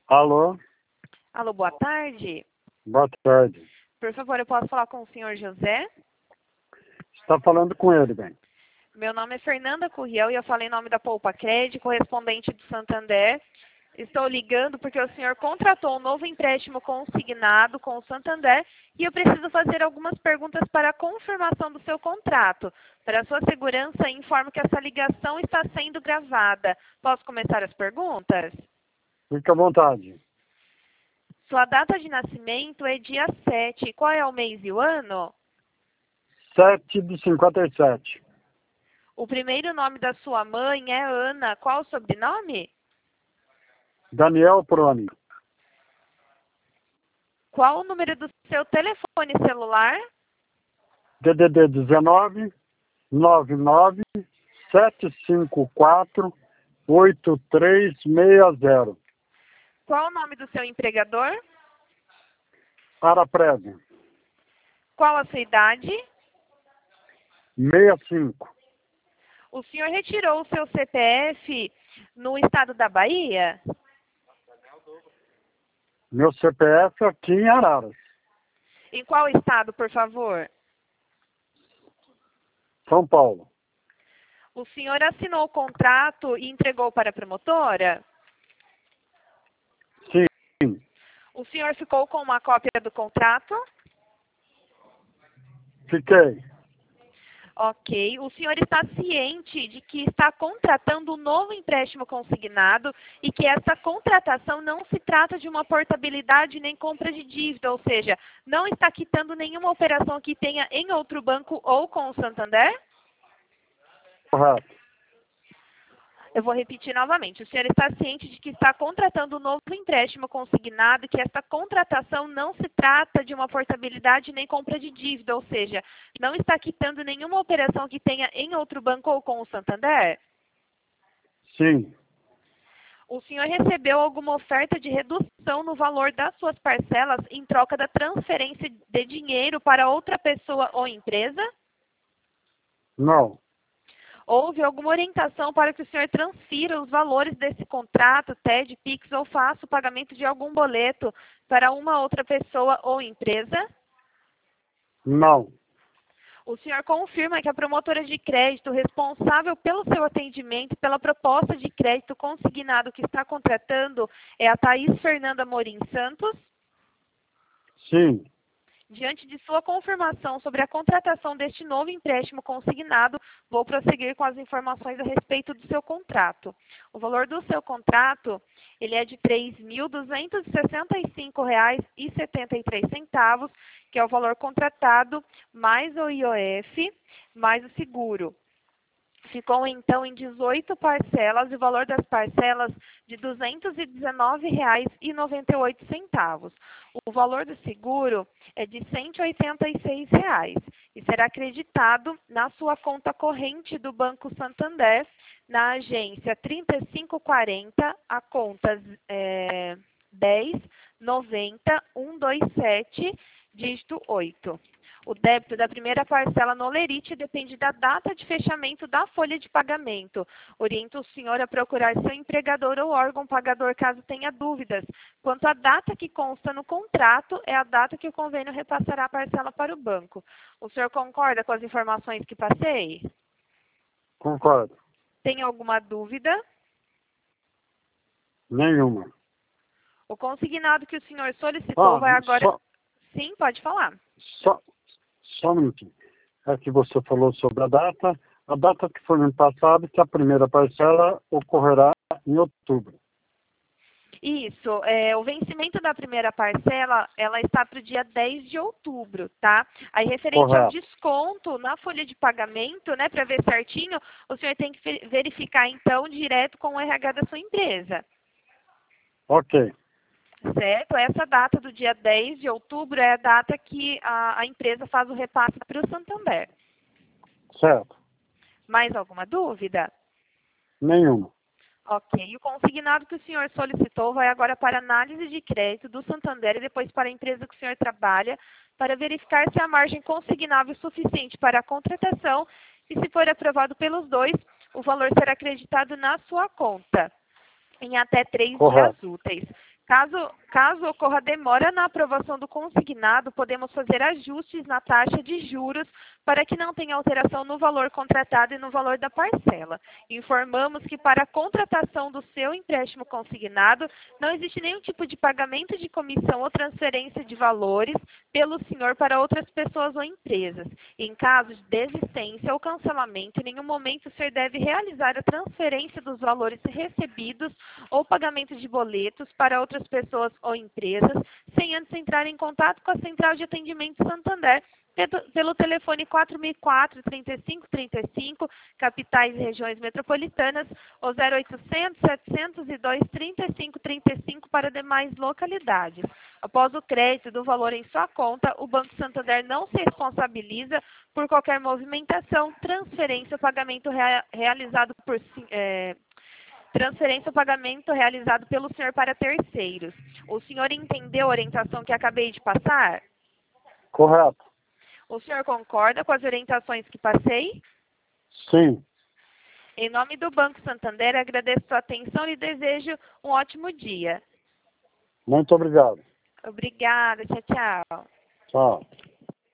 Alô? Alô, boa tarde. Boa tarde. Por favor, eu posso falar com o senhor José? Está falando com ele, bem. Meu nome é Fernanda Curriel e eu falo em nome da Poupa Crédito, correspondente do Santander. Estou ligando porque o senhor contratou um novo empréstimo consignado com o Santander e eu preciso fazer algumas perguntas para a confirmação do seu contrato. Para a sua segurança, informo que essa ligação está sendo gravada. Posso começar as perguntas? Fique à vontade. Sua data de nascimento é dia 7. Qual é o mês e o ano? 7/57. O primeiro nome da sua mãe é Ana. Qual o sobrenome? Daniel Proni. Qual o número do seu telefone celular? DDD 19 99 754 8360. Qual o nome do seu empregador? Arapreve. Qual a sua idade? 65. O senhor retirou o seu CPF no estado da Bahia? Meu CPF aqui em Araras, Em qual estado, por favor? São Paulo. O senhor assinou o contrato e entregou para a promotora? Sim. O senhor ficou com uma cópia do contrato? Fiquei. Ok. O senhor está ciente de que está contratando um novo empréstimo consignado e que essa contratação não se trata de uma portabilidade nem compra de dívida, ou seja, não está quitando nenhuma operação que tenha em outro banco ou com o Santander? Correto. Eu vou repetir novamente. O senhor está ciente de que está contratando um novo empréstimo consignado e que essa contratação não se trata de uma portabilidade nem compra de dívida, ou seja, não está quitando nenhuma operação que tenha em outro banco ou com o Santander? Sim. O senhor recebeu alguma oferta de redução no valor das suas parcelas em troca da transferência de dinheiro para outra pessoa ou empresa? Não. Houve alguma orientação para que o senhor transfira os valores desse contrato, TED, PIX ou faça o pagamento de algum boleto para uma outra pessoa ou empresa? Não. O senhor confirma que a promotora de crédito responsável pelo seu atendimento e pela proposta de crédito consignado que está contratando é a Thaís Fernanda Morim Santos? Sim. Diante de sua confirmação sobre a contratação deste novo empréstimo consignado, vou prosseguir com as informações a respeito do seu contrato. O valor do seu contrato, ele é de R$ 3.265,73, que é o valor contratado, mais o IOF, mais o seguro. Ficou, então, em 18 parcelas e o valor das parcelas de R$ 219,98. O valor do seguro é de R$ 186 e será acreditado na sua conta corrente do Banco Santander, na agência 3540, a conta 1090-127, dígito 8. O débito da primeira parcela no Olerite depende da data de fechamento da folha de pagamento. Oriento o senhor a procurar seu empregador ou órgão pagador caso tenha dúvidas. Quanto à data que consta no contrato, é a data que o convênio repassará a parcela para o banco. O senhor concorda com as informações que passei? Concordo. Tem alguma dúvida? Nenhuma. O consignado que o senhor solicitou vai agora... Sim, pode falar. Só um minutinho. É que você falou sobre a data que foi me passada, que a primeira parcela ocorrerá em outubro. Isso, o vencimento da primeira parcela, ela está para o dia 10 de outubro, tá? Aí, referente ao desconto na folha de pagamento, né, para ver certinho, o senhor tem que verificar, então, direto com o RH da sua empresa. Ok. Certo? Essa data do dia 10 de outubro é a data que a empresa faz o repasse para o Santander. Certo. Mais alguma dúvida? Nenhuma. Ok. E o consignado que o senhor solicitou vai agora para análise de crédito do Santander e depois para a empresa que o senhor trabalha, para verificar se a margem consignável é suficiente para a contratação e, se for aprovado pelos dois, o valor será acreditado na sua conta em até 3 dias úteis. Caso ocorra demora na aprovação do consignado, podemos fazer ajustes na taxa de juros para que não tenha alteração no valor contratado e no valor da parcela. Informamos que para a contratação do seu empréstimo consignado, não existe nenhum tipo de pagamento de comissão ou transferência de valores pelo senhor para outras pessoas ou empresas. Em caso de desistência ou cancelamento, em nenhum momento o senhor deve realizar a transferência dos valores recebidos ou pagamento de boletos para outras pessoas ou empresas, sem antes entrar em contato com a Central de Atendimento Santander pelo telefone 4004-3535, capitais e regiões metropolitanas, ou 0800-702-3535 para demais localidades. Após o crédito do valor em sua conta, o Banco Santander não se responsabiliza por qualquer movimentação, transferência ou pagamento realizado pelo senhor para terceiros. O senhor entendeu a orientação que acabei de passar? Correto. O senhor concorda com as orientações que passei? Sim. Em nome do Banco Santander, agradeço sua atenção e desejo um ótimo dia. Muito obrigado. Obrigada. Tchau, tchau. Tchau.